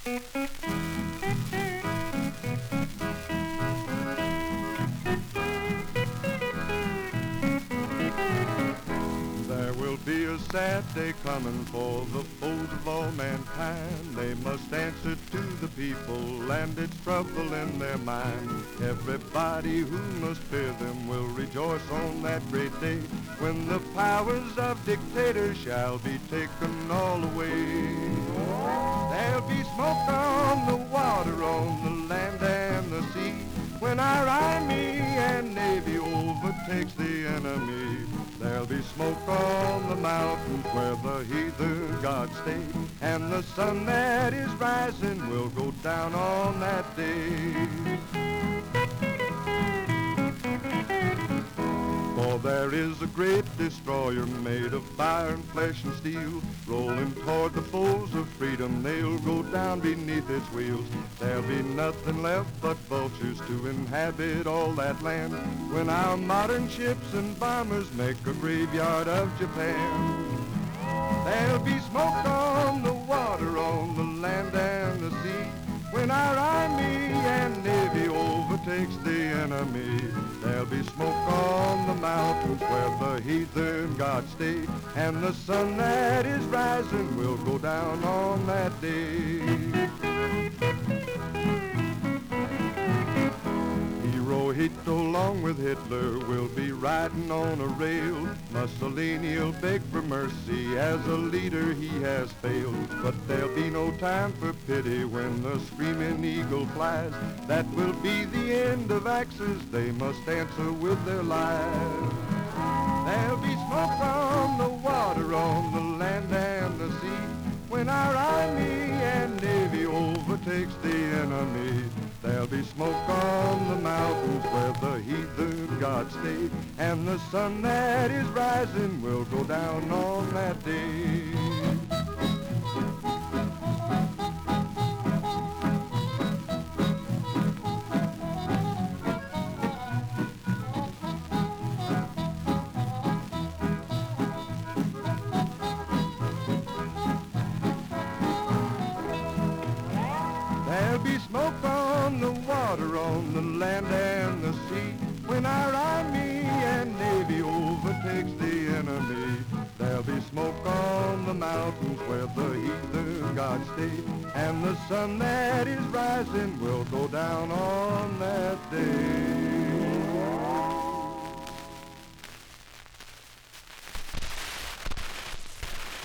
There will be a sad day coming for the foes of all mankind. They must answer to the people and its trouble in their mind. Everybody who must fear them will rejoice on that great day when the powers of dictators shall be taken all away. There'll be smoke on the water, on the land and the sea when our army and navy overtakes the enemy. There'll be smoke on the mountains where the heathen gods stay, and the sun that is rising will go down on that day. For there is a great destroyer made of fire and flesh and steel, rolling toward the foes of freedom. They'll go down beneath its wheels. There'll be nothing left but vultures to inhabit all that land when our modern ships and bombers make a graveyard of Japan. There'll be smoke on the water, on the land and the sea when our army and navy overtakes the enemy. There'll be smoke on the mountains where the heathen gods stay, and the sun that is rising will go down on that day. Hirohito, along with Hitler, will be riding on a rail. Mussolini'll beg for mercy, as a leader he has failed. But there'll be no time for pity when the screaming eagle flies. That will be the end of Axis, they must answer with their lives. There'll be smoke on the water, on the land and the sea when our army and navy overtakes the enemy. There'll be smoke on the mountains where the heathen gods stay, and the sun that is rising will go down on that day. There'll be smoke on the water, on the land and the sea when our army and navy overtakes the enemy. There'll be smoke on the mountains where the heathen gods stay, and the sun that is rising will go down on that day.